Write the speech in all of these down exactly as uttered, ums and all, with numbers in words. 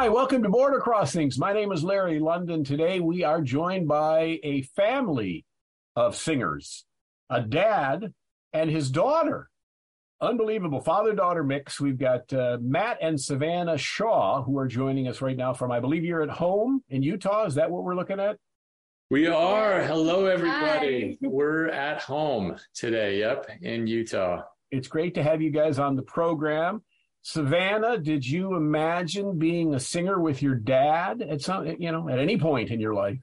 Hi, welcome to Border Crossings. My name is Larry London. Today we are joined by a family of singers, a dad and his daughter. Unbelievable father-daughter mix. We've got uh, Matt and Savannah Shaw who are joining us right now from, I believe you're at home in Utah. Is that what we're looking at? We are. Hello, everybody. Hi. We're at home today. Yep, in Utah. It's great to have you guys on the program. Savannah, did you imagine being a singer with your dad at some, you know, at any point in your life?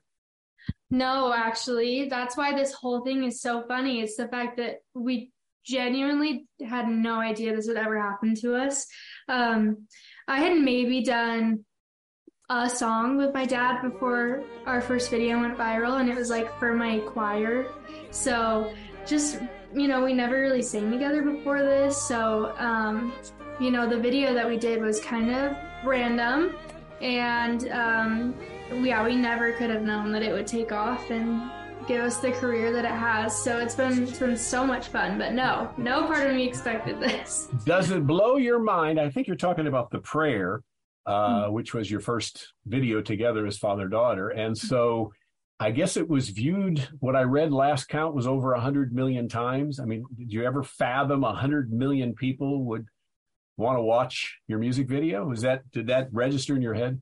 No, actually, that's why this whole thing is so funny. It's the fact that we genuinely had no idea this would ever happen to us. Um, I had maybe done a song with my dad before our first video went viral, and it was like for my choir. So just, you know, we never really sang together before this. So, um, you know, the video that we did was kind of random, and um, yeah, we never could have known that it would take off and give us the career that it has. So it's been it's been so much fun. But no, no part of me expected this. Does it blow your mind? I think you're talking about The Prayer, uh, mm-hmm. which was your first video together as father-daughter. And so I guess it was viewed, what I read last count was over one hundred million times. I mean, did you ever fathom one hundred million people would want to watch your music video? Is that, did that register in your head?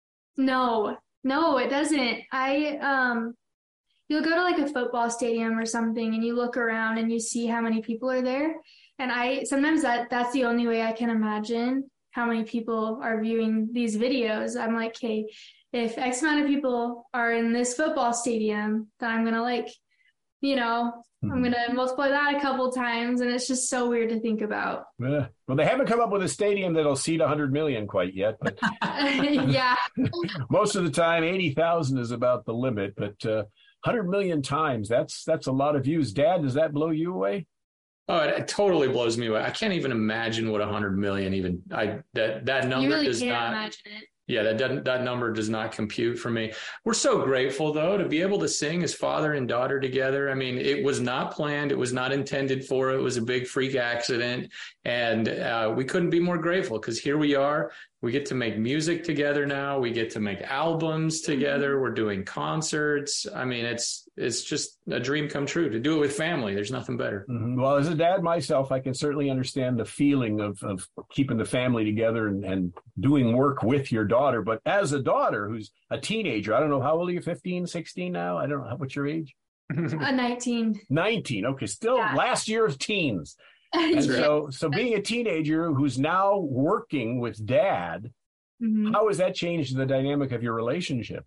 No, no, it doesn't. I, um, you'll go to like a football stadium or something and you look around and you see how many people are there. And I, sometimes that, that's the only way I can imagine how many people are viewing these videos. I'm like, hey, if X amount of people are in this football stadium, then I'm going to like, you know, I'm going to multiply that a couple times, and it's just so weird to think about. Yeah. Well, they haven't come up with a stadium that'll seat one hundred million quite yet. But yeah. Most of the time, eighty thousand is about the limit. But uh, one hundred million times, that's that's a lot of views. Dad, does that blow you away? Oh, it, it totally blows me away. I can't even imagine what one hundred million even, I that, that number you really does can't not. Imagine it. Yeah, that doesn't, that number does not compute for me. We're so grateful, though, to be able to sing as father and daughter together. I mean, it was not planned. It was not intended for. It was a big freak accident. And uh, we couldn't be more grateful because here we are. We get to make music together now. We get to make albums together. We're doing concerts. I mean, it's it's just a dream come true to do it with family. There's nothing better. Mm-hmm. Well, as a dad myself, I can certainly understand the feeling of, of keeping the family together and, and doing work with your daughter. But as a daughter who's a teenager, I don't know, how old are you, fifteen, sixteen now? I don't know. What's your age? Uh, nineteen. nineteen. Okay, still yeah. Last year of teens. And so, so being a teenager who's now working with dad, mm-hmm. how has that changed the dynamic of your relationship?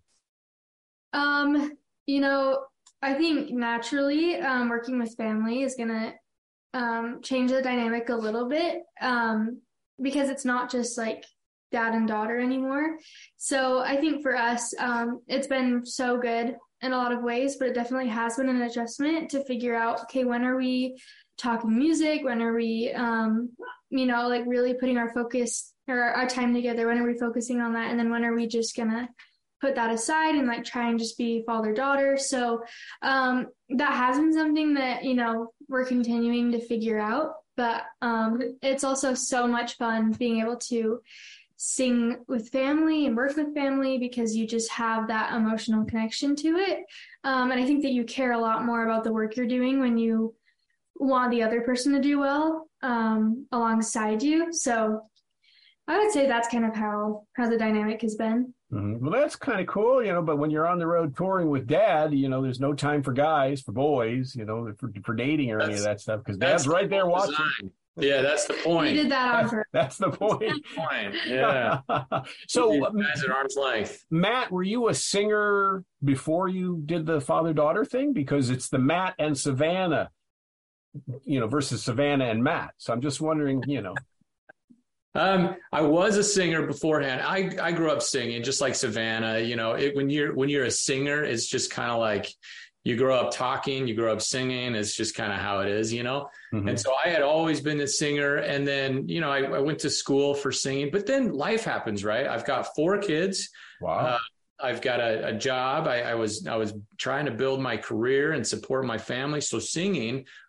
Um, you know, I think naturally, um, working with family is going to um, change the dynamic a little bit um, because it's not just like dad and daughter anymore. So I think for us, um, it's been so good in a lot of ways, but it definitely has been an adjustment to figure out, okay, when are we talking music? When are we, um, you know, like really putting our focus or our time together? When are we focusing on that? And then when are we just going to put that aside and like try and just be father-daughter? So um, that has been something that, you know, we're continuing to figure out. But um, it's also so much fun being able to sing with family and work with family because you just have that emotional connection to it. Um, and I think that you care a lot more about the work you're doing when you want the other person to do well um, alongside you. So I would say that's kind of how, how the dynamic has been. Mm-hmm. Well, that's kind of cool, you know, but when you're on the road touring with dad, you know, there's no time for guys, for boys, you know, for, for dating or that's, any of that stuff because dad's right there watching. Design. Yeah, that's the point. He did that on purpose. That's the point. That's the point. Yeah. So, guys at arm's length. Matt, were you a singer before you did the father-daughter thing? Because it's the Matt and Savannah, you know, versus Savannah and Matt. So I'm just wondering, you know. Um, I was a singer beforehand. I, I grew up singing just like Savannah. You know, it, when you're when you're a singer, it's just kind of like you grow up talking, you grow up singing. It's just kind of how it is, you know. Mm-hmm. And so I had always been a singer. And then, you know, I, I went to school for singing. But then life happens, right? I've got four kids. Wow. Uh, I've got a, a job. I, I was I was trying to build my career and support my family. So singing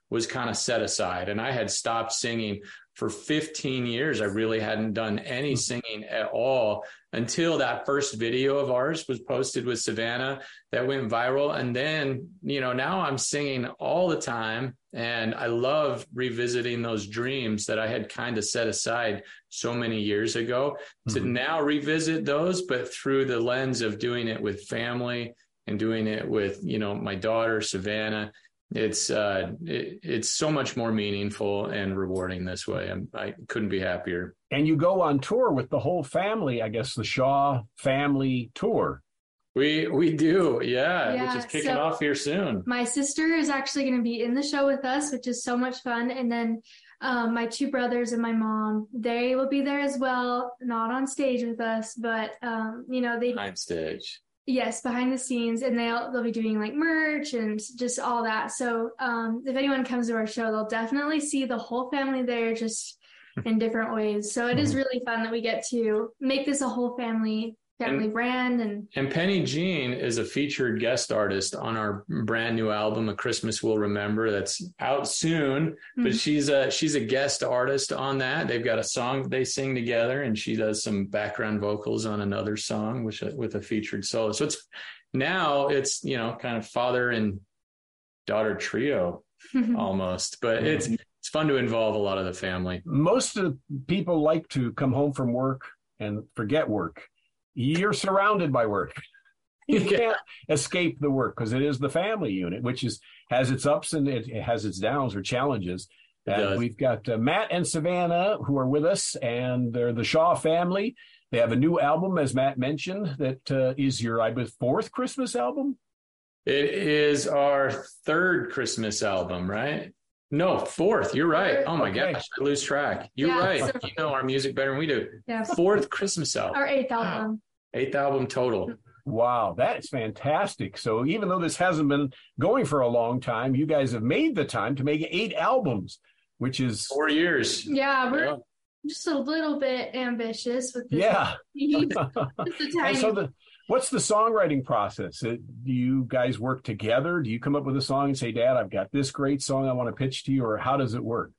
was kind of set aside. And I had stopped singing for fifteen years. I really hadn't done any singing at all until that first video of ours was posted with Savannah that went viral. And then, you know, now I'm singing all the time. And I love revisiting those dreams that I had kind of set aside so many years ago mm-hmm. to now revisit those, but through the lens of doing it with family and doing it with, you know, my daughter, Savannah. It's uh, it, it's so much more meaningful and rewarding this way. I'm, I couldn't be happier. And you go on tour with the whole family, I guess, the Shaw family tour. We we do, yeah, yeah which is kicking so off here soon. My sister is actually going to be in the show with us, which is so much fun. And then um, my two brothers and my mom, they will be there as well, not on stage with us, but, um, you know, they... Behind stage. Yes, behind the scenes, and they'll they'll be doing like merch and just all that. So um, if anyone comes to our show, they'll definitely see the whole family there, just in different ways. So it is really fun that we get to make this a whole family family and, brand. And and Penny Jean is a featured guest artist on our brand new album, A Christmas We'll Remember, that's out soon. Mm-hmm. But she's a she's a guest artist on that. They've got a song that they sing together, and she does some background vocals on another song, which with a featured solo. So it's now it's you know kind of father and daughter trio almost, but it's it's fun to involve a lot of the family. Most of the people like to come home from work and forget work. You're surrounded by work. You can't escape the work because it is the family unit, which is has its ups and it, it has its downs or challenges. And we've got uh, Matt and Savannah who are with us, and they're the Shaw family. They have a new album, as Matt mentioned, that uh, is your, I believe, fourth Christmas album? It is our third Christmas album, right? No, fourth. You're right. Oh, my okay. gosh. I lose track. You're yeah, right. So you know our music better than we do. Yeah. Fourth Christmas album. Our eighth album. Wow. Eighth album total. Wow, that's fantastic. So even though this hasn't been going for a long time, you guys have made the time to make eight albums, which is... Four years. Yeah, we're yeah. just a little bit ambitious with this. Yeah. Just a tiny... And so the, what's the songwriting process? Do you guys work together? Do you come up with a song and say, Dad, I've got this great song I want to pitch to you, or how does it work?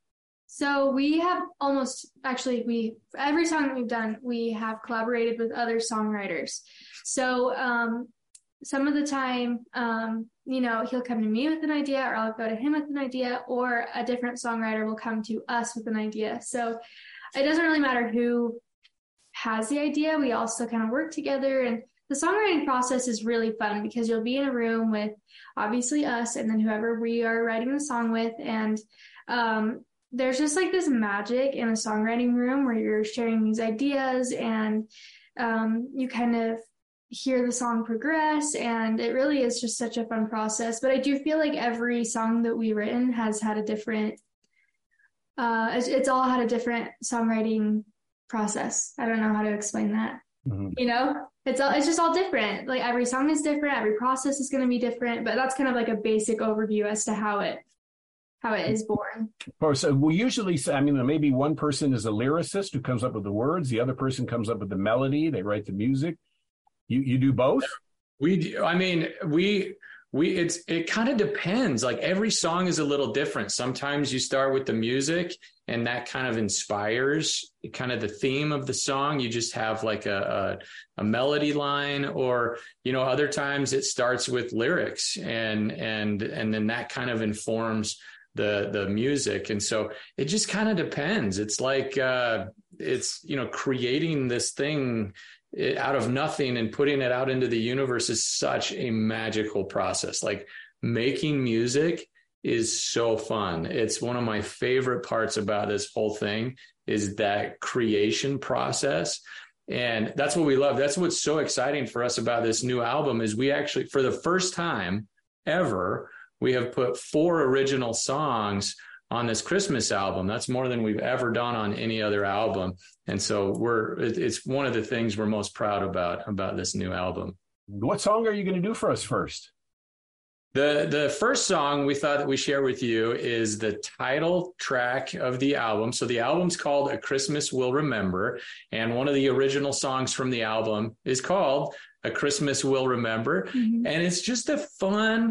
So we have almost, actually, we every song that we've done, we have collaborated with other songwriters. So um, some of the time, um, you know, he'll come to me with an idea, or I'll go to him with an idea, or a different songwriter will come to us with an idea. So it doesn't really matter who has the idea. We all still kind of work together. And the songwriting process is really fun because you'll be in a room with obviously us and then whoever we are writing the song with. And um, there's just like this magic in a songwriting room where you're sharing these ideas and um, you kind of hear the song progress, and it really is just such a fun process. But I do feel like every song that we've written has had a different, uh, it's, it's all had a different songwriting process. I don't know how to explain that. Mm-hmm. You know, it's all, it's just all different. Like every song is different. Every process is going to be different, but that's kind of like a basic overview as to how it, how it is born. Of course, uh, we usually say, I mean, maybe one person is a lyricist who comes up with the words. The other person comes up with the melody. They write the music. You you do both? We do. I mean, we we it's it kind of depends. Like every song is a little different. Sometimes you start with the music and that kind of inspires kind of the theme of the song. You just have like a a, a melody line, or you know, other times it starts with lyrics and and and then that kind of informs the the music. And so it just kind of depends. It's like uh it's you know creating this thing out of nothing and putting it out into the universe is such a magical process. Like making music is so fun. It's one of my favorite parts about this whole thing is that creation process. And that's what we love. That's what's so exciting for us about this new album is we actually, for the first time ever, we have put four original songs on this Christmas album. That's more than we've ever done on any other album. And so we're, it's one of the things we're most proud about, about this new album. What song are you going to do for us first? The the first song we thought that we share with you is the title track of the album. So the album's called A Christmas We'll Remember. And one of the original songs from the album is called A Christmas We'll Remember. Mm-hmm. And it's just a fun,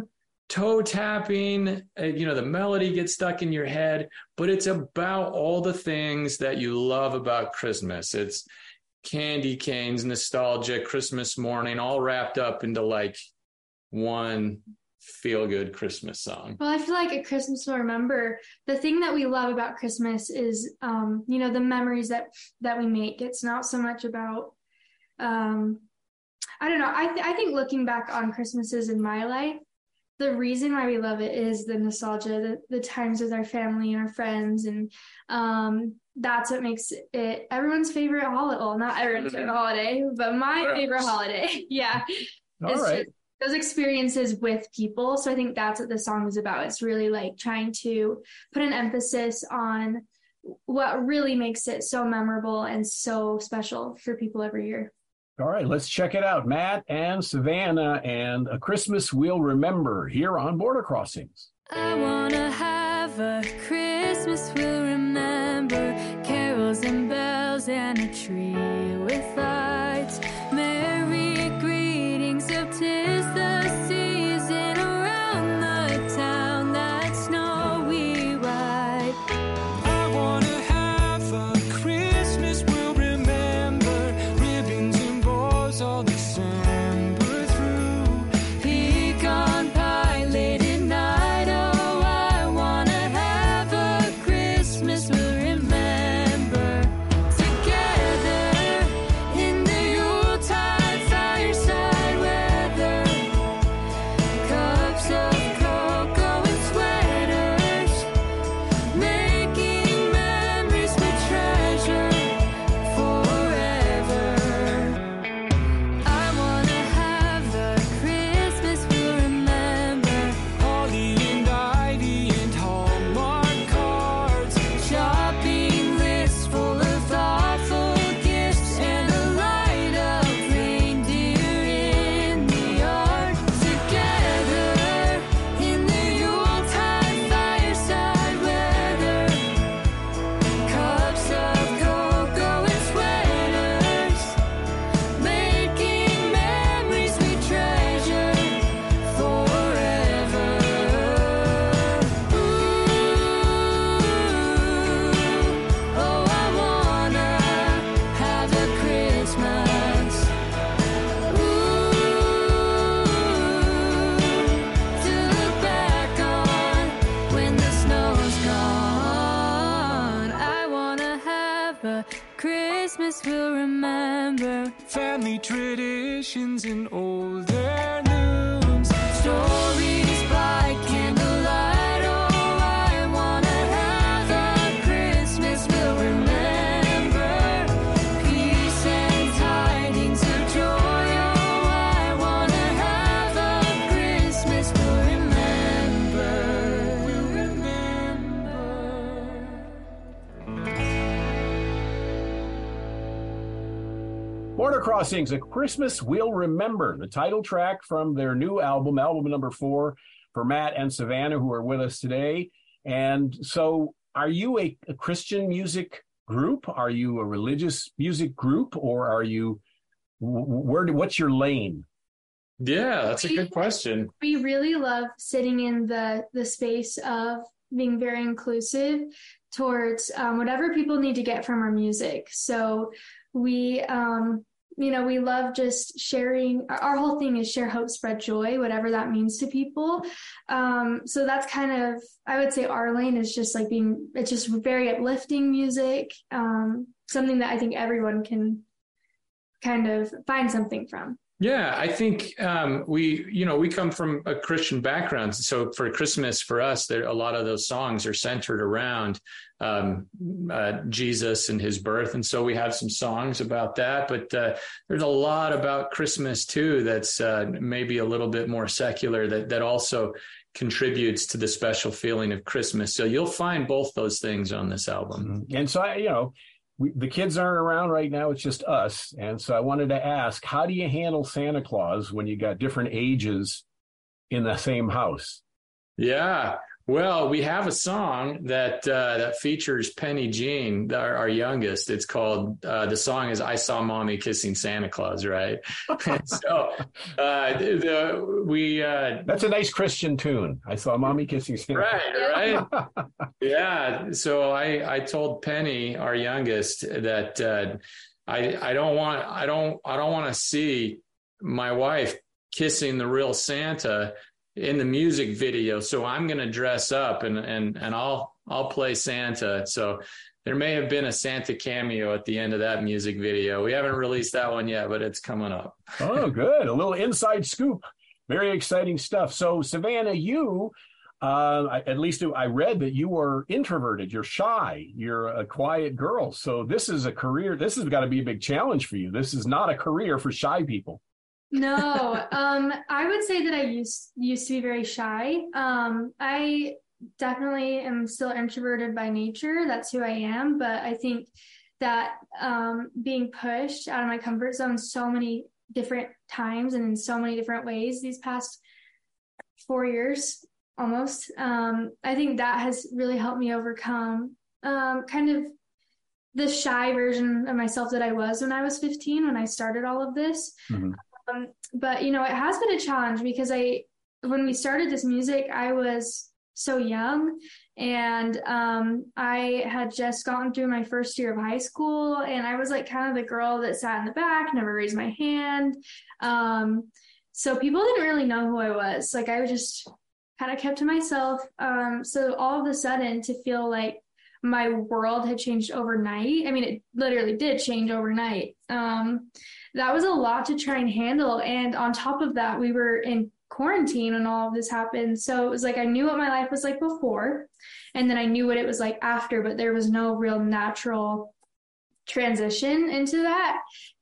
toe tapping, uh, you know, the melody gets stuck in your head, but it's about all the things that you love about Christmas. It's candy canes, nostalgia, Christmas morning, all wrapped up into like one feel-good Christmas song. Well, I feel like at Christmas we'll remember the thing that we love about Christmas is, um, you know, the memories that that we make. It's not so much about, um, I don't know. I th- I think looking back on Christmases in my life, the reason why we love it is the nostalgia, the, the times with our family and our friends, and um, that's what makes it everyone's favorite holiday. Well, not everyone's favorite holiday, but my favorite holiday. Yeah. All it's right. just those experiences with people. So I think that's what the song is about. It's really like trying to put an emphasis on what really makes it so memorable and so special for people every year. All right, let's check it out. Matt and Savannah and A Christmas We'll Remember here on Border Crossings. I want to have a Christmas we'll remember, carols and bells and a tree with lights. Merry greetings of 'tis the season around the town that snowy white. I want to have a Christmas we'll remember, ribbons and bows all December through. Pecan pie late at night, oh, I want to have a Christmas we'll remember. Together in the Yuletide fireside weather, cups of cocoa and sweaters, making memories we treasure forever. I want to have a Christmas we'll remember, Holly and ivy and Hallmark cards, shopping lists full of thoughtful gifts, and a light of reindeer in the yard. Together in the Yuletide fireside weather, cups of cocoa and sweaters, making memories we treasure forever. Ooh, oh, I wanna have a Christmas. Ooh, to look back on when the snow's gone. I wanna have a Christmas we'll remember. family traditions and old heirlooms. Stories by candlelight, oh, I wanna have a Christmas we'll remember. Peace and tidings of joy, oh, I wanna have a Christmas we'll remember. We'll remember. Border Crossings, A Christmas We'll Remember, the title track from their new album, album number four, for Matt and Savannah, who are with us today. And so are you a, a Christian music group? Are you a religious music group? Or are you, where? Do, what's your lane? Yeah, that's a good question. We really love sitting in the the space of being very inclusive towards um, whatever people need to get from our music. So we, um, you know, we love just sharing. Our, our whole thing is share hope, spread joy, whatever that means to people. Um, so that's kind of, I would say our lane is just like being, it's just very uplifting music, um, something that I think everyone can kind of find something from. Yeah, I think um, we, you know, we come from a Christian background. So for Christmas, for us, there a lot of those songs are centered around um, uh, Jesus and his birth. And so we have some songs about that. But uh, there's a lot about Christmas, too, that's uh, maybe a little bit more secular that that also contributes to the special feeling of Christmas. So you'll find both those things on this album. And so, I, you know, we, the kids aren't around right now. It's just us. And so I wanted to ask, how do you handle Santa Claus when you got different ages in the same house? Yeah. Well, we have a song that uh, that features Penny Jean, our, our youngest. It's called uh, the song is "I Saw Mommy Kissing Santa Claus," right? so uh, the, the we uh, that's a nice Christian tune. I saw Mommy kissing Santa. Right, right, yeah. So I I told Penny, our youngest, that uh, I I don't want I don't I don't want to see my wife kissing the real Santa in the music video, so I'm going to dress up and and and I'll I'll play Santa. So there may have been a Santa cameo at the end of that music video. We haven't released that one yet, but it's coming up. Oh, good. A little inside scoop. Very exciting stuff. So Savannah, you, uh, at least I read that you were introverted. You're shy. You're a quiet girl. So this is a career. This has got to be a big challenge for you. This is not a career for shy people. No, um, I would say that I used used to be very shy. Um, I definitely am still introverted by nature. That's who I am. But I think that um, being pushed out of my comfort zone so many different times and in so many different ways these past four years almost, um, I think that has really helped me overcome um, kind of the shy version of myself that I was when I was fifteen, when I started all of this. Mm-hmm. Um, but, you know, it has been a challenge because I, when we started this music, I was so young and um, I had just gotten through my first year of high school and I was like kind of the girl that sat in the back, never raised my hand. Um, so people didn't really know who I was. Like I was just kind of kept to myself. Um, so all of a sudden to feel like my world had changed overnight. I mean, it literally did change overnight. Um, that was a lot to try and handle. And on top of that, we were in quarantine when all of this happened. So it was like, I knew what my life was like before, and then I knew what it was like after, but there was no real natural transition into that.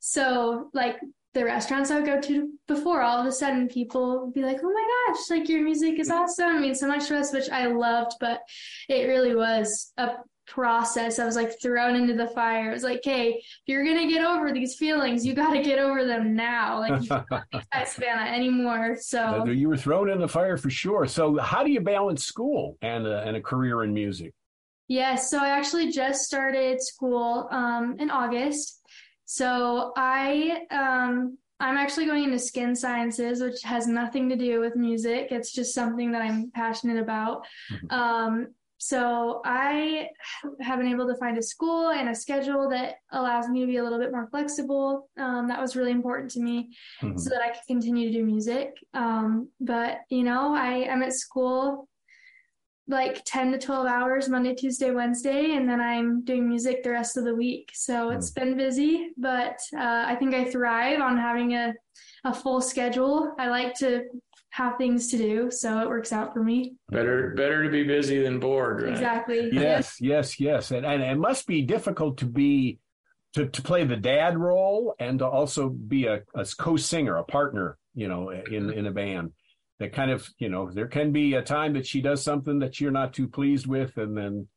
So like the restaurants I would go to before, all of a sudden people would be like, oh my gosh, like your music is awesome. I mean, so much to us, which I loved, but it really was a process. I was like thrown into the fire. It was like, hey, if you're going to get over these feelings, you got to get over them now. Like you can't be Savannah anymore. So you were thrown in the fire for sure. So how do you balance school and a, and a career in music? Yes. So I actually just started school um, in August. So I, um, I'm actually going into skin sciences, which has nothing to do with music. It's just something that I'm passionate about. Mm-hmm. Um, so I have been able to find a school and a schedule that allows me to be a little bit more flexible. Um, that was really important to me mm-hmm. so that I could continue to do music. Um, but, you know, I, I'm at school like ten to twelve hours Monday, Tuesday, Wednesday, and then I'm doing music the rest of the week. So it's mm. been busy, but uh, I think I thrive on having a, a full schedule. I like to have things to do, so it works out for me. Better better to be busy than bored, right? Exactly. Yes, yes, yes. And, and it must be difficult to be to, to play the dad role and to also be a, a co-singer, a partner, you know, in, in a band. That kind of, you know, there can be a time that she does something that you're not too pleased with, and then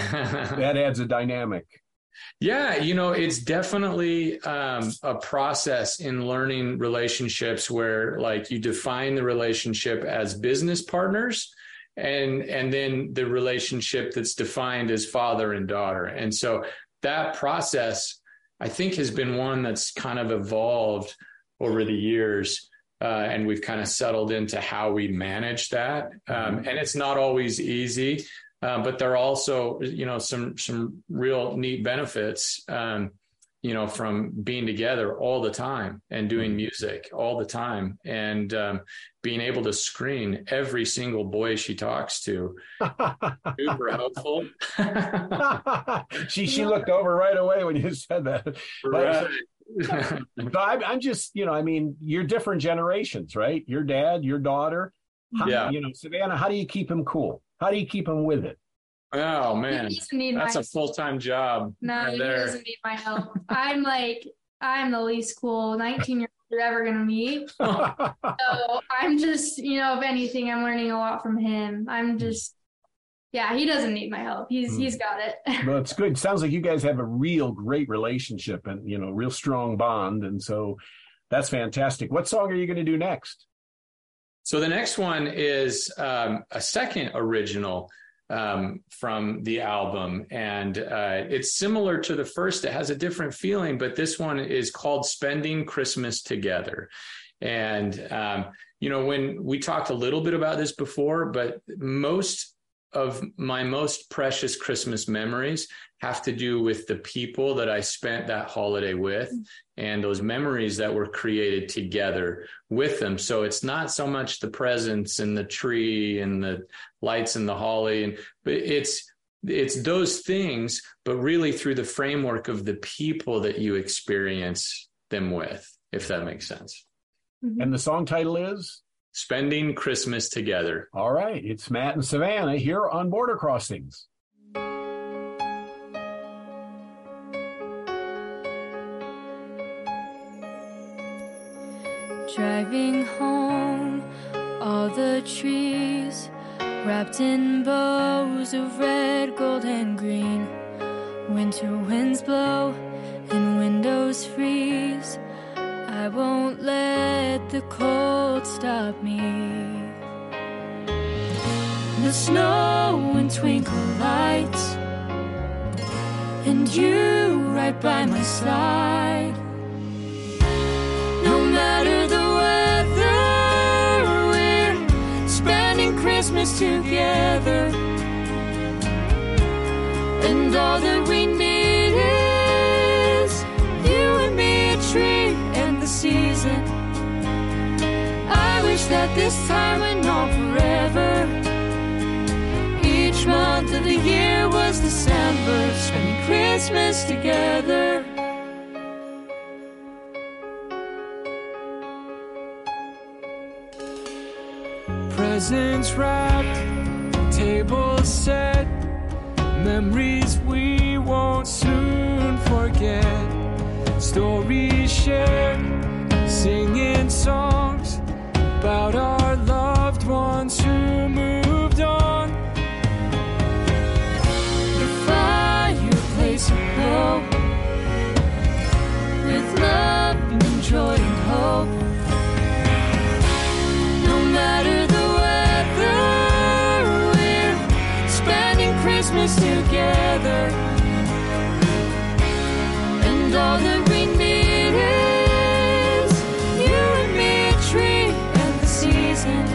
that adds a dynamic. Yeah, you know, it's definitely um, a process in learning relationships where, like, you define the relationship as business partners, and and then the relationship that's defined as father and daughter. And so that process, I think, has been one that's kind of evolved over the years. Uh, and we've kind of settled into how we manage that. Um, and it's not always easy, uh, but there are also, you know, some some real neat benefits, um, you know, from being together all the time and doing music all the time and um, being able to screen every single boy she talks to. Super helpful. she she looked over right away when you said that. Right. So I'm, I'm just, you know, I mean, you're different generations, right? Your dad, your daughter. How, yeah. You know, Savannah, how do you keep him cool? How do you keep him with it? Oh, man. That's a full-time job. No, right he there. doesn't need my help. I'm like, I'm the least cool nineteen-year-old you're ever going to meet. So I'm just, you know, if anything, I'm learning a lot from him. I'm just, yeah, he doesn't need my help. He's mm. he's got it. Well, it's good. Sounds like you guys have a real great relationship and, you know, real strong bond. And so that's fantastic. What song are you going to do next? So the next one is um, a second original um, from the album. And uh, it's similar to the first. It has a different feeling, but this one is called Spending Christmas Together. And, um, you know, when we talked a little bit about this before, but most of my most precious Christmas memories have to do with the people that I spent that holiday with and those memories that were created together with them. So it's not so much the presents and the tree and the lights and the holly, and but it's it's those things, but really through the framework of the people that you experience them with, if that makes sense. And the song title is? Spending Christmas Together. All right. It's Matt and Savannah here on Border Crossings. Driving home, all the trees wrapped in bows of red, gold, and green. Winter winds blow and windows freeze. I won't let the cold stop me. The snow and twinkle lights, and you right by my side. No matter the weather, we're spending Christmas together. And all that we need is you and me, a tree, and the season. I wish that this time went on forever. Each month of the year was December, spending Christmas together. Presents wrapped, tables set, memories we won't soon forget. Stories shared, singing songs about our loved ones who moved on. The fireplace aglow with love and joy and hope. No matter the weather, we're spending Christmas together. And all that we need is you and me, a tree, and the season.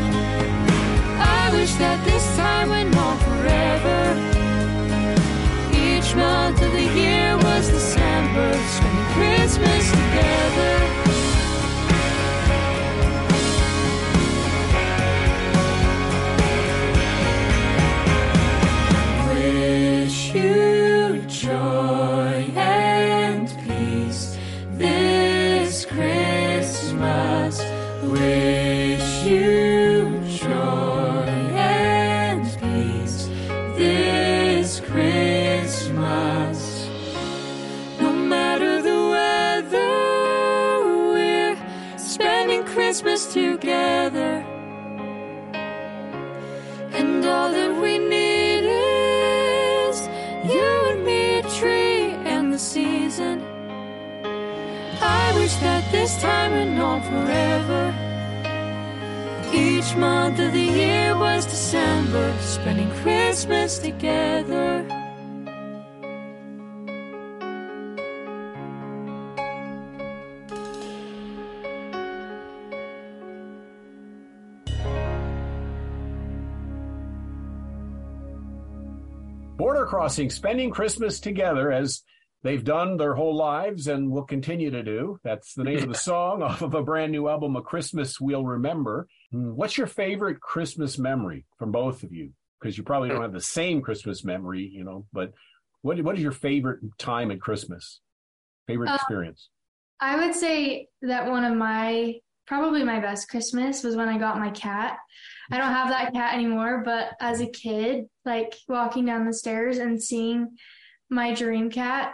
I wish that this time went on forever. Each month of the year was December, spending Christmas together. Wish you joy and peace this Christmas. Wish you joy and peace this Christmas. No matter the weather, we're spending Christmas together. And all that we need is you and me, a tree, and the season. I wish that this time went on forever. Each month of the year was December, spending Christmas together. Border Crossing, spending Christmas together as they've done their whole lives and will continue to do. That's the name of the song off of a brand new album, A Christmas We'll Remember. What's your favorite Christmas memory from both of you? Because you probably don't have the same Christmas memory, you know, but what what is your favorite time at Christmas? Favorite Uh, experience? I would say that one of my, probably my best Christmas was when I got my cat. I don't have that cat anymore, but as a kid, like walking down the stairs and seeing my dream cat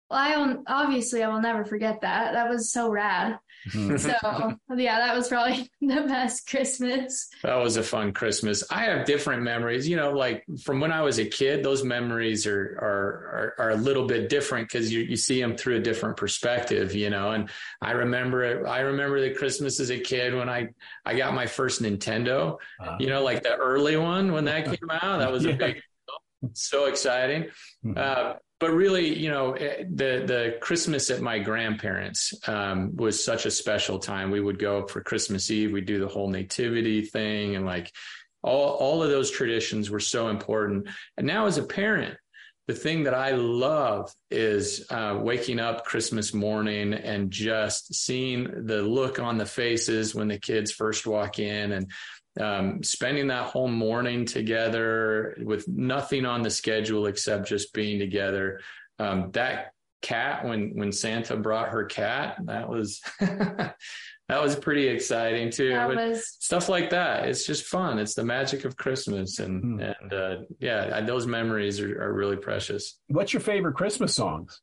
Well, I will, obviously I will never forget that. That was so rad. Mhm. So yeah, that was probably the best Christmas. That was a fun Christmas. I have different memories, you know, like from when I was a kid, those memories are are are, are a little bit different because you, you see them through a different perspective, you know. And I remember it. I remember the Christmas as a kid when I, I got my first Nintendo, Uh, you know, like the early one when that came out. That was Yeah. a big, so exciting. Mhm. Uh, but really, you know, the the Christmas at my grandparents um, was such a special time. We would go for Christmas Eve. We'd do the whole nativity thing, and like all all of those traditions were so important. And now, as a parent, the thing that I love is uh, waking up Christmas morning and just seeing the look on the faces when the kids first walk in, and Um, spending that whole morning together with nothing on the schedule except just being together. Um, that cat, when when Santa brought her cat, that was that was pretty exciting too. That But was stuff like that, it's just fun. It's the magic of Christmas, and Hmm. and uh, yeah, those memories are, are really precious. What's your favorite Christmas songs?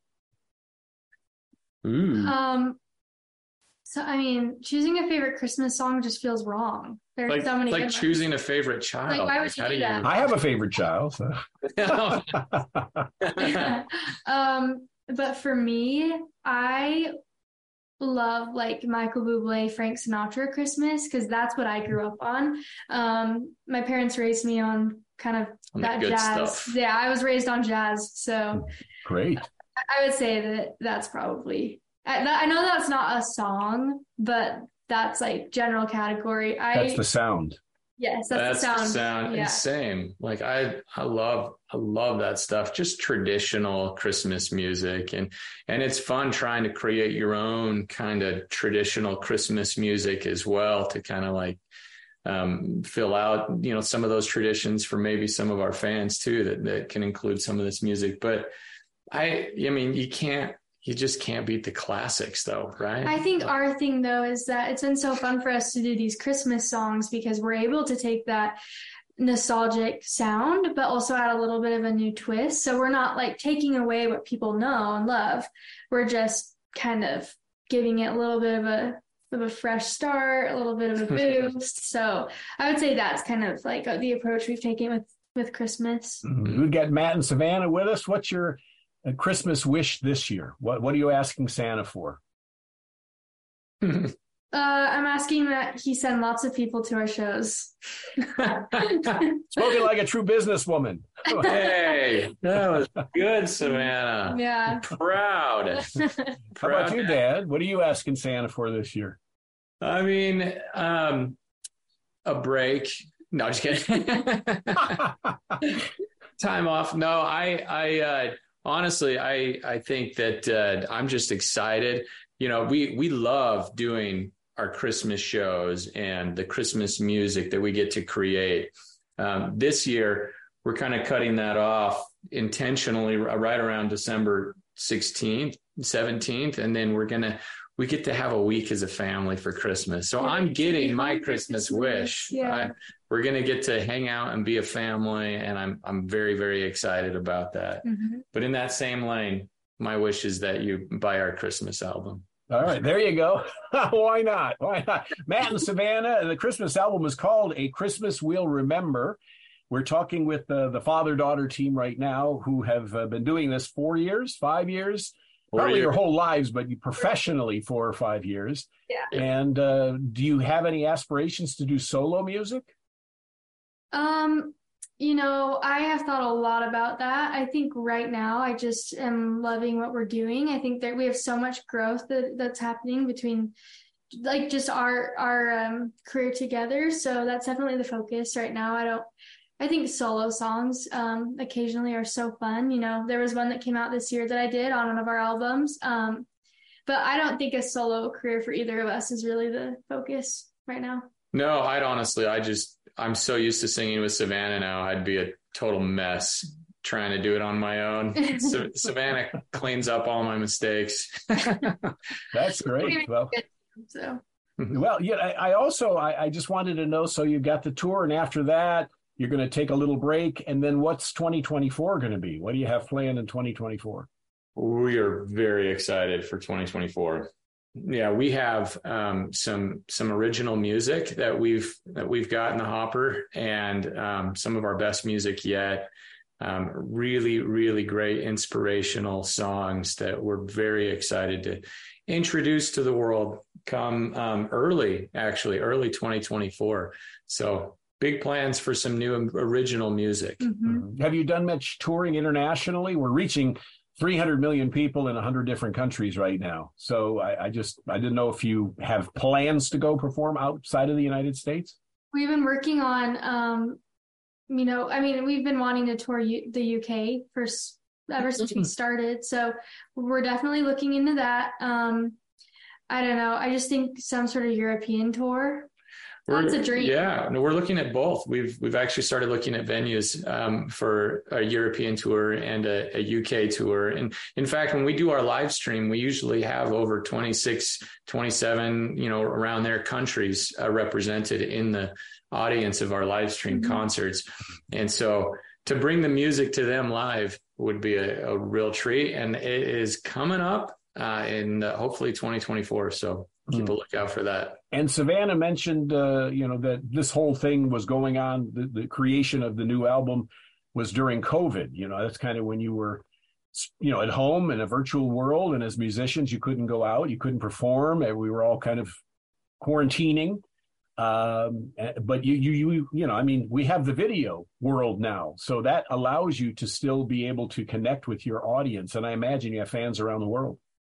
Ooh. um. So I mean, choosing a favorite Christmas song just feels wrong. There's Like, so many. like good choosing a favorite child. Like, why would you how do do that? I have a favorite child. So. ones. um, but for me, I love like Michael Bublé, Frank Sinatra Christmas because that's what I grew up on. Um, my parents raised me on kind of On the that good jazz. stuff. Yeah, I was raised on jazz, so Great. I would say that that's probably. I, I know that's not a song, but that's like general category. I That's the sound. yes, that's, That's the sound. And Yeah. same. Like I, I love, I love that stuff. Just traditional Christmas music, and and it's fun trying to create your own kind of traditional Christmas music as well to kind of like um, fill out, you know, some of those traditions for maybe some of our fans too that that can include some of this music. But I, I mean, you can't. You just can't beat the classics though, right? I think our thing though is that it's been so fun for us to do these Christmas songs because we're able to take that nostalgic sound, but also add a little bit of a new twist. So we're not like taking away what people know and love. We're just kind of giving it a little bit of a of a fresh start, a little bit of a boost. So I would say that's kind of like the approach we've taken with with Christmas. Mhm. We've got Matt and Savannah with us. What's your uh, Christmas wish this year? What What are you asking Santa for? Uh, I'm asking that he send lots of people to our shows. Spoken like a true businesswoman. Hey, that was good, Savannah. Yeah. Proud. How Proud. about you, Dad? What are you asking Santa for this year? I mean, um, a break. No, just kidding. Time off. No, I, I, uh, honestly, I, I think that, uh, I'm just excited. You know, we, we love doing our Christmas shows and the Christmas music that we get to create. Um, this year, we're kind of cutting that off intentionally right around December sixteenth, seventeenth. And then we're going to, we get to have a week as a family for Christmas. So Yeah, I'm getting my for Christmas Christmas. wish. Yeah. I, we're going to get to hang out and be a family. And I'm, I'm very, very excited about that. Mm-hmm. But in that same lane, my wish is that you buy our Christmas album. All right, there you go. Why not? Why not? Matt and Savannah, the Christmas album is called A Christmas We'll Remember. We're talking with uh, the father-daughter team right now who have uh, been doing this four years, five years, Four probably your years. whole lives, but you professionally four or five years. Yeah. And uh, do you have any aspirations to do solo music? Um, you know, I have thought a lot about that. I think right now I just am loving what we're doing. I think that we have so much growth that, that's happening between like just our our um, career together. So that's definitely the focus right now. I don't I think solo songs um, occasionally are so fun. You know, there was one that came out this year that I did on one of our albums. Um, but I don't think a solo career for either of us is really the focus right now. No, I'd honestly, I just, I'm so used to singing with Savannah now. I'd be a total mess trying to do it on my own. Sa- Savannah cleans up all my mistakes. That's great. Well, So well, yeah. I, I also I, I just wanted to know. So you've got the tour, and after that, you're going to take a little break, and then what's twenty twenty-four going to be? What do you have planned in twenty twenty-four? We are very excited for twenty twenty-four. Yeah, we have um, some some original music that we've that we've got in the hopper, and um, some of our best music yet. Um, really, really great inspirational songs that we're very excited to introduce to the world come um, early, actually, early twenty twenty-four. So big plans for some new original music. Mm-hmm. Have you done much touring internationally? We're reaching three hundred million people in one hundred different countries right now. So I, I just, I didn't know if you have plans to go perform outside of the United States? We've been working on, um, you know, I mean, we've been wanting to tour U- the U K for ever since we started. So we're definitely looking into that. Um, I don't know. I just think some sort of European tour. That's We're, a dream. Yeah, no, we're looking at both. We've we've actually started looking at venues um, for a European tour and a, a U K tour. And in fact, when we do our live stream, we usually have over twenty-six, twenty-seven, you know, around there countries uh, represented in the audience of our live stream mm-hmm. concerts. And so to bring the music to them live would be a, a real treat. And it is coming up uh, in uh, hopefully twenty twenty-four. So keep a lookout for that. And Savannah mentioned, uh, you know, that this whole thing was going on. The, the creation of the new album was during COVID. You know, that's kind of when you were, you know, at home in a virtual world. And as musicians, you couldn't go out, you couldn't perform. And we were all kind of quarantining. Um, but you, you, you, you know, I mean, we have the video world now. So that allows you to still be able to connect with your audience. And I imagine you have fans around the world.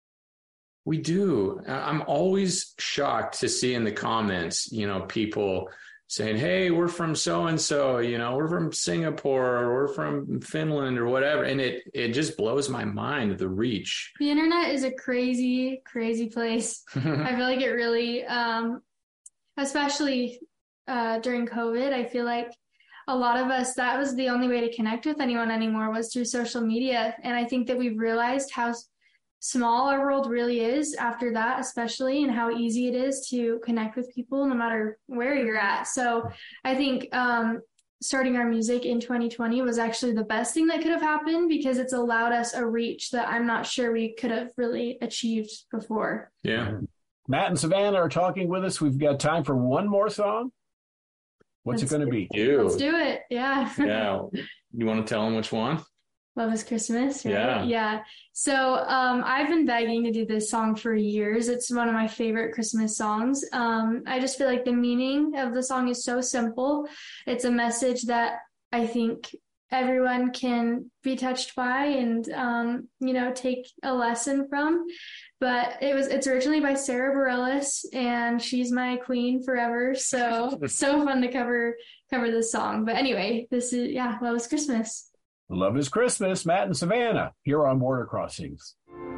We do. I'm always shocked to see in the comments, you know, people saying, hey, we're from so-and-so, you know, we're from Singapore, or we're from Finland or whatever. And it, it just blows my mind, the reach. The internet is a crazy, crazy place. I feel like it really, um, especially uh, during COVID, I feel like a lot of us, that was the only way to connect with anyone anymore was through social media. And I think that we've realized how small our world really is after that, especially, and how easy it is to connect with people no matter where you're at. So I think um, starting our music in twenty twenty was actually the best thing that could have happened, because it's allowed us a reach that I'm not sure we could have really achieved before. Yeah. Matt and Savannah are talking with us. We've got time for one more song. What's Let's it going to be? You. Let's do it. Yeah. Yeah. You want to tell them which one? Love is Christmas, right? Yeah. Yeah. So um, I've been begging to do this song for years. It's one of my favorite Christmas songs. Um, I just feel like the meaning of the song is so simple. It's a message that I think everyone can be touched by and, um, you know, take a lesson from. But it was, it's originally by Sarah Bareilles, and she's my queen forever. So it's so fun to cover, cover this song. But anyway, this is, yeah, Love is Christmas. Love is Christmas, Matt and Savannah, here on Border Crossings.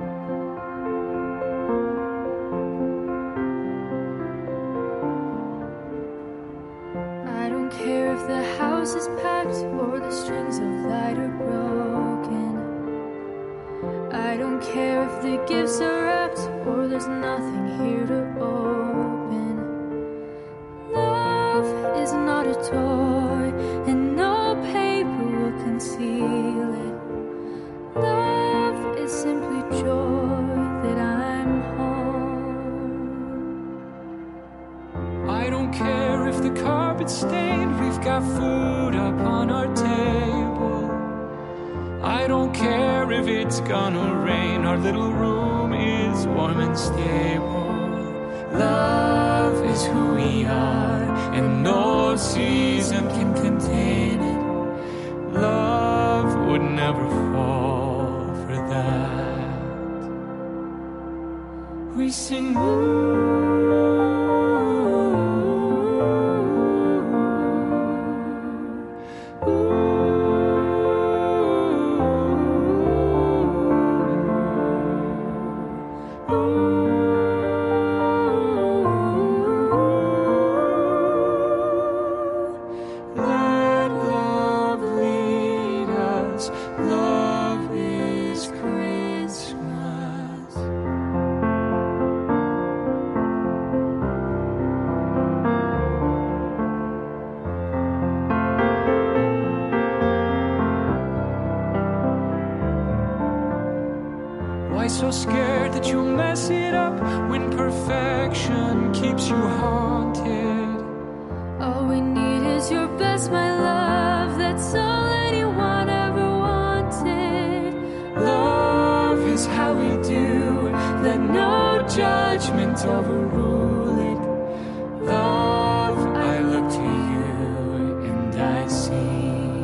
I don't care if the house is packed or the strings of light are broken. I don't care if the gifts are wrapped or there's nothing here to open. Love is not a toy, and no paper will conceal it. Love is simply joy that I'm home. I don't care if the carpet's stained, we've got food up on our table. I don't care if it's gonna rain, our little room is warm and stable. Love is who we are, and no season can contain it. Love would never fall for that. We sing I so scared that you'll mess it up when perfection keeps you haunted? All we need is your best, my love. That's all anyone ever wanted. Love is how we do. Let no judgment overrule it. Love, I look to you and I see.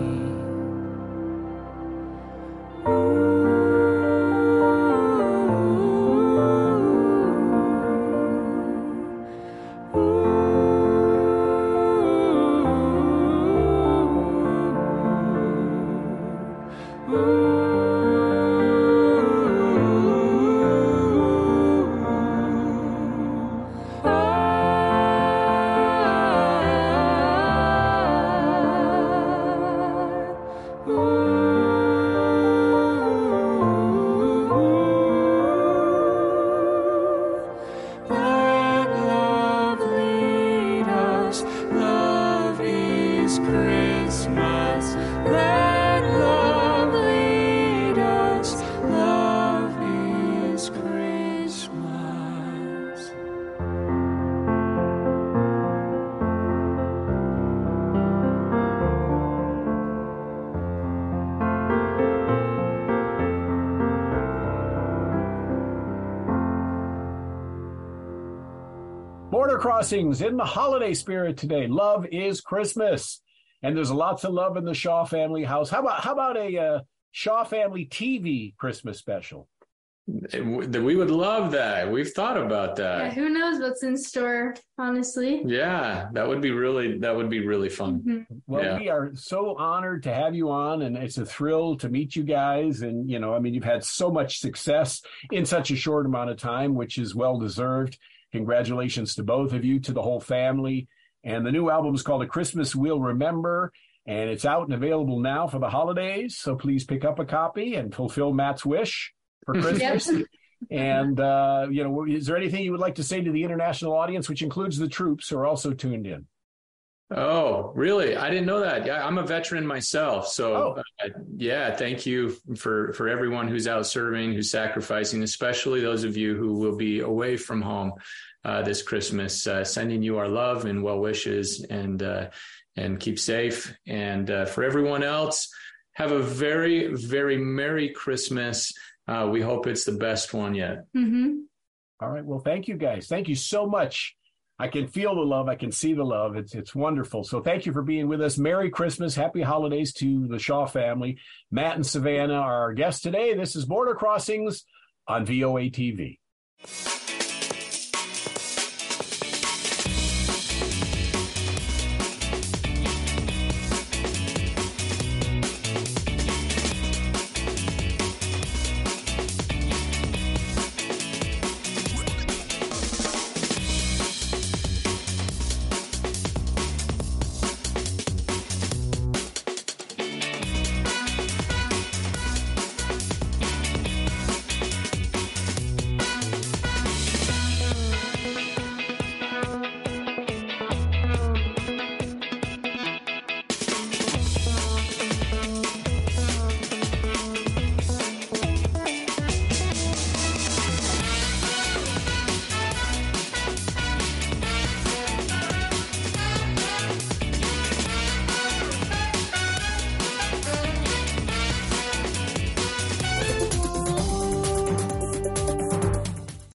Border Crossings in the holiday spirit today. Love is Christmas. And there's lots of love in the Shaw family house. How about how about a uh, Shaw family T V Christmas special? We would love that. We've thought about that. Yeah, who knows what's in store, honestly. Yeah, that would be really that would be really fun. Mm-hmm. Well, Yeah. we are so honored to have you on, and it's a thrill to meet you guys. And, you know, I mean, you've had so much success in such a short amount of time, which is well-deserved. Congratulations to both of you, to the whole family. And the new album is called A Christmas We'll Remember, and it's out and available now for the holidays. So please pick up a copy and fulfill Matt's wish for Christmas. Yep. And, uh, you know, is there anything you would like to say to the international audience, which includes the troops who are also tuned in? Oh, really? I didn't know that. Yeah, I'm a veteran myself. So, Oh. uh, yeah, thank you for, for everyone who's out serving, who's sacrificing, especially those of you who will be away from home uh, this Christmas, uh, sending you our love and well wishes, and uh, and keep safe. And uh, for everyone else, have a very, very Merry Christmas. Uh, we hope it's the best one yet. Mm-hmm. All right. Well, thank you guys. Thank you so much. I can feel the love. I can see the love. It's it's wonderful. So thank you for being with us. Merry Christmas. Happy holidays to the Shaw family. Matt and Savannah are our guests today. This is Border Crossings on V O A T V.